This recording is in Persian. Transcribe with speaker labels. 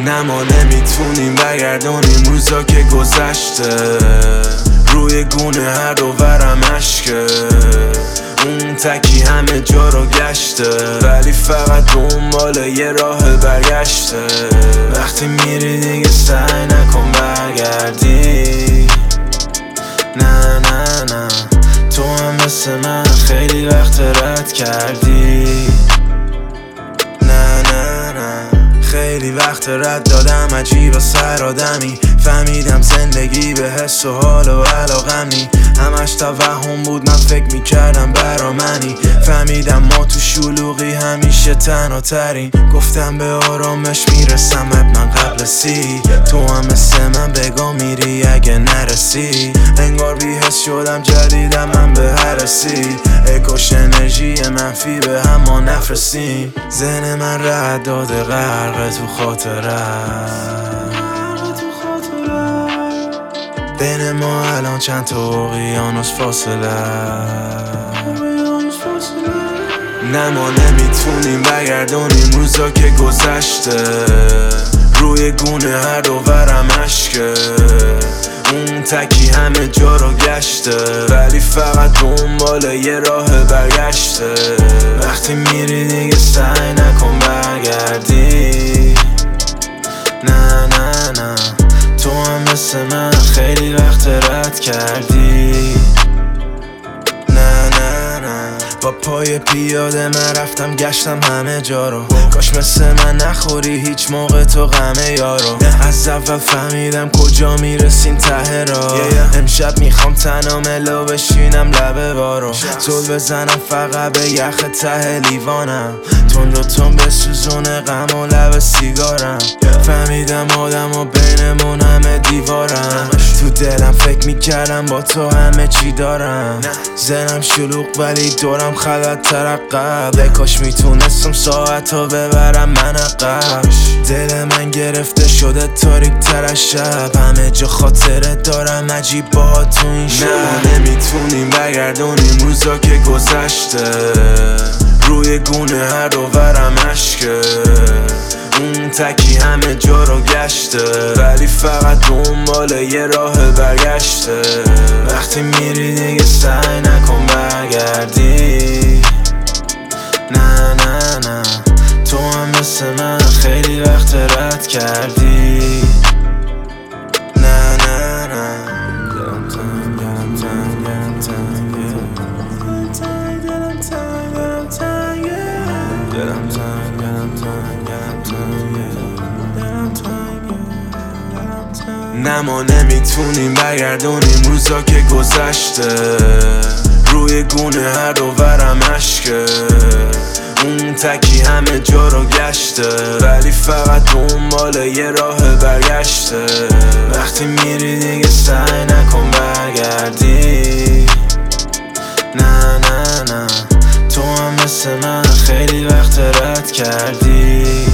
Speaker 1: نه ما نمیتونیم برگردونیم روزا که گذشته، روی گونه هر دوورم عشقه، اون تکی همه جا رو گشته، ولی فقط دنبال یه راه برگشته. وقتی میری دیگه سعی نکن برگردی، نه نه نه، تو هم مثل من خیلی وقت رد کردی، نه نه نه، خیلی وقت رد دادم عجیب و سر آدمی، فهمیدم زندگی به حس و حال و علاقم نی، همش توهم بود من فکر میکردم برا منی، فهمیدم ما تو شلوغی همیشه تنها ترین، گفتم به آرامش میرسم حتما قبل سی، تو هم مثل من بگاه میری اگه نرسی، انگار بی حس شدم جدیدم من به هرسی، ای کاش انرژی منفی به هم ما نفرستیم، ذهن من رد داده غرق تو خاطرت، بین ما الان چند تا اقیانوس فاصله، نه ما نمیتونیم برگردونیم روزا که گذشته، روی گونه هر دوورم عشقه، اون تکی همه جا رو گشته، ولی فقط دنبال یه راه برگشته. وقتی میری دیگه سعی نکن برگردی، نه نه نه، تو هم مثل من خیلی وقت رد کردی، نه نه نه، با پای پیاده من رفتم گشتم همه جا رو، کاش مثل من نخوری هیچ موقع تو غم یارو، از اول فهمیدم کجا میرسیم ته را، امشب میخوام تنها ملو بشینم لبه بارو، زل بزنم فقط به یخ ته لیوانم، تند و تند بسوزونه غم و لب سیگارم، فهمیدم آدم و بینمون همه دیوارم، تو دلم فکر میکردم با تو همه چی دارم، ذهنم شلوغ ولی دورم خلط ترقب، کاش میتونستم ساعتو ببرم من عقب، دل من گرفته شده تاریک تر از شب، همه جا خاطره دارم عجیب با تو این شب، نه نمیتونیم برگردونیم روزا که گذشته، روی گونه هر دوورم عشقه، اون تکی همه جا رو گشته، ولی فقط دنبال یه راه برگشته. وقتی میری دیگه سعی نکن برگردی، نه نه نه، تو هم مثل من خیلی وقت رد کردی، نه نه نه، دلم تنگ دلم تنگ دلم تنگه، دلم تنگ دلم تنگه، دلم تنگ دلم تنگ دلم تنگه، دلم تنگه دلم تنگه، نه ما نمیتونیم برگردونیم روزا که گذشته، روی گونه هر دوورم عشقه، اون تکی همه جا رو گشته، ولی فقط دنبال یه راه برگشته. وقتی میری دیگه سعی نکن برگردی، نه نه نه، تو هم مثل من خیلی وقت رد کردی.